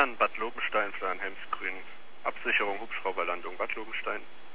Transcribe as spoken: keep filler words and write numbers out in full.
Stern Bad Lobenstein für ein Helmsgrün. Absicherung Hubschrauberlandung Bad Lobenstein.